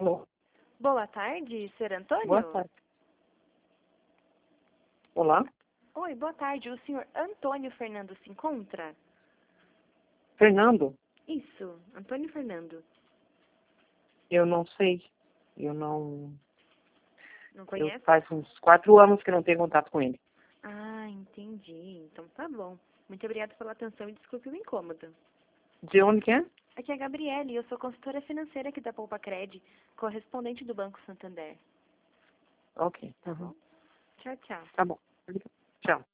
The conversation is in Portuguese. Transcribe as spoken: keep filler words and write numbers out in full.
Alô? Boa tarde, senhor Antônio? Boa tarde. Olá? Oi, boa tarde. O senhor Antônio Fernando se encontra? Fernando? Isso, Antônio Fernando. Eu não sei. Eu não... Não Eu conhece? faz uns quatro anos que não tenho contato com ele. Ah, entendi. Então tá bom. Muito obrigada pela atenção e desculpe o incômodo. De onde que é? Aqui é a Gabriele, eu sou consultora financeira aqui da Poupa Cred, correspondente do Banco Santander. Ok. Tá Uhum. bom? Tchau, tchau. Tá bom. Tchau.